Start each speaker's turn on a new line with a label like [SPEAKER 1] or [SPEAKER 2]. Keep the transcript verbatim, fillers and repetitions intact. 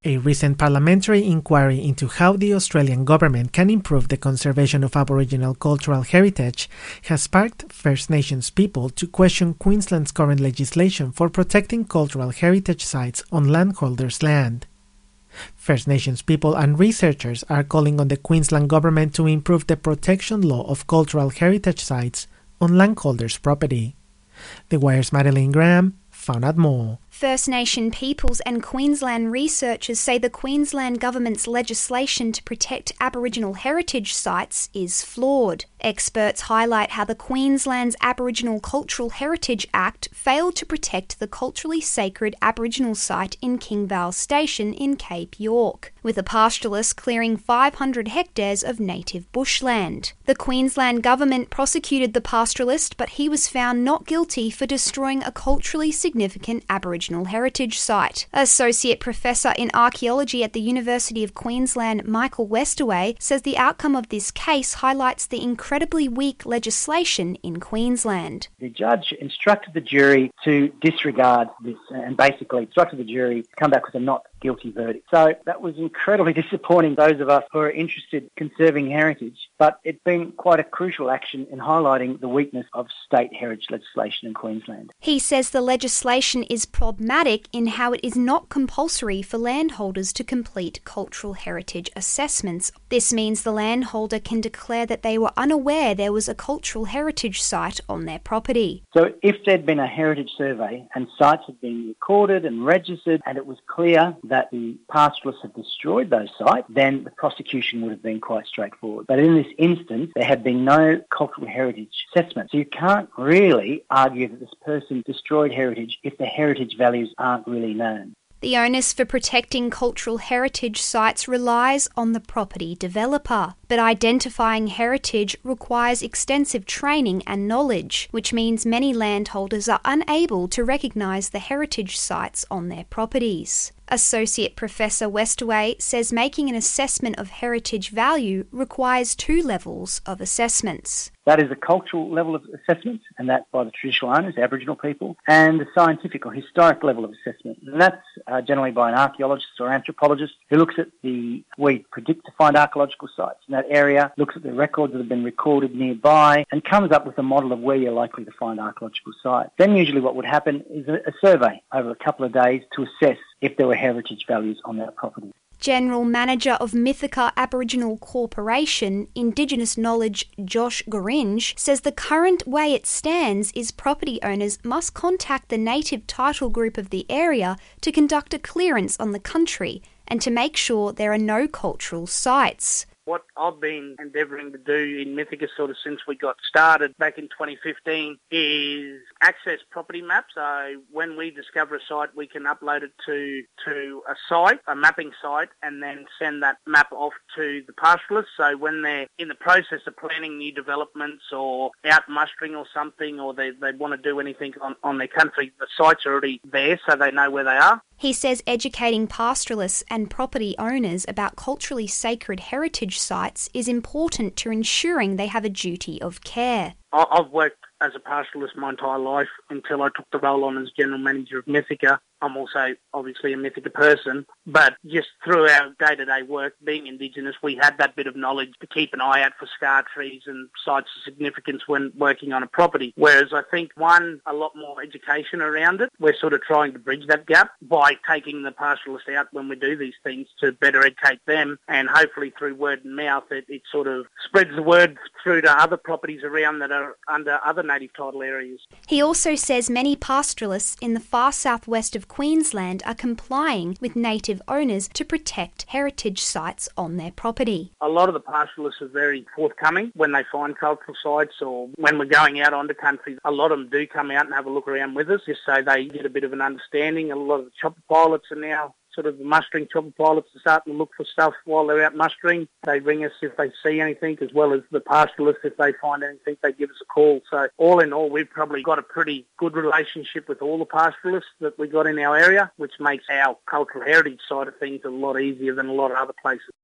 [SPEAKER 1] A recent parliamentary inquiry into how the Australian government can improve the conservation of Aboriginal cultural heritage has sparked First Nations people to question Queensland's current legislation for protecting cultural heritage sites on landholders' land. First Nations people and researchers are calling on the Queensland government to improve the protection law of cultural heritage sites on landholders' property. The Wire's Madeline Graham found out more.
[SPEAKER 2] First Nation peoples and Queensland researchers say the Queensland government's legislation to protect Aboriginal heritage sites is flawed. Experts highlight how the Queensland's Aboriginal Cultural Heritage Act failed to protect the culturally sacred Aboriginal site in King Vale Station in Cape York, with a pastoralist clearing five hundred hectares of native bushland. The Queensland government prosecuted the pastoralist, but he was found not guilty for destroying a culturally significant Aboriginal heritage site. Associate Professor in Archaeology at the University of Queensland, Michael Westaway, says the outcome of this case highlights the incredibly weak legislation in Queensland.
[SPEAKER 3] The judge instructed the jury to disregard this and basically instructed the jury to come back with a not guilty verdict. So that was incredibly disappointing to those of us who are interested in conserving heritage, but it's been quite a crucial action in highlighting the weakness of state heritage legislation in Queensland.
[SPEAKER 2] He says the legislation is problematic in how it is not compulsory for landholders to complete cultural heritage assessments. This means the landholder can declare that they were unaware there was a cultural heritage site on their property.
[SPEAKER 3] So if there'd been a heritage survey and sites had been recorded and registered and it was clear that the pastoralists had destroyed those sites, then the prosecution would have been quite straightforward. But in this instance, there had been no cultural heritage assessment. So you can't really argue that this person destroyed heritage if the heritage values aren't really known.
[SPEAKER 2] The onus for protecting cultural heritage sites relies on the property developer, but identifying heritage requires extensive training and knowledge, which means many landholders are unable to recognise the heritage sites on their properties. Associate Professor Westaway says making an assessment of heritage value requires two levels of assessments.
[SPEAKER 3] That is a cultural level of assessment, and that's by the traditional owners, Aboriginal people, and the scientific or historic level of assessment. And that's uh, generally by an archaeologist or anthropologist who looks at the, we predict to find archaeological sites in that area, looks at the records that have been recorded nearby, and comes up with a model of where you're likely to find archaeological sites. Then usually what would happen is a, a survey over a couple of days to assess if there were heritage values on that property.
[SPEAKER 2] General Manager of Mythica Aboriginal Corporation, Indigenous Knowledge Josh Goringe, says the current way it stands is property owners must contact the native title group of the area to conduct a clearance on the country and to make sure there are no cultural sites.
[SPEAKER 4] What I've been endeavouring to do in Mythica sort of since we got started back in twenty fifteen is access property maps. So when we discover a site, we can upload it to, to a site, a mapping site, and then send that map off to the pastoralists. So when they're in the process of planning new developments or out mustering or something, or they, they want to do anything on, on their country, the site's already there so they know where they are.
[SPEAKER 2] He says educating pastoralists and property owners about culturally sacred heritage sites is important to ensuring they have a duty of care.
[SPEAKER 4] I've worked as a pastoralist my entire life until I took the role on as General Manager of Mythica. I'm also obviously a Mythica person, but just through our day-to-day work, being Indigenous, we had that bit of knowledge to keep an eye out for scar trees and sites of significance when working on a property. Whereas I think, one, a lot more education around it. We're sort of trying to bridge that gap by taking the pastoralist out when we do these things to better educate them, and hopefully through word and mouth it, it sort of spreads the word through to other properties around that are under other native title areas.
[SPEAKER 2] He also says many pastoralists in the far southwest of Queensland are complying with native owners to protect heritage sites on their property.
[SPEAKER 4] A lot of the pastoralists are very forthcoming when they find cultural sites, or when we're going out onto country. A lot of them do come out and have a look around with us just so they get a bit of an understanding. A lot of the chopper pilots are now sort of the mustering chopper pilots are starting to look for stuff while they're out mustering. They ring us if they see anything, as well as the pastoralists, if they find anything, they give us a call. So all in all, we've probably got a pretty good relationship with all the pastoralists that we got in our area, which makes our cultural heritage side of things a lot easier than a lot of other places.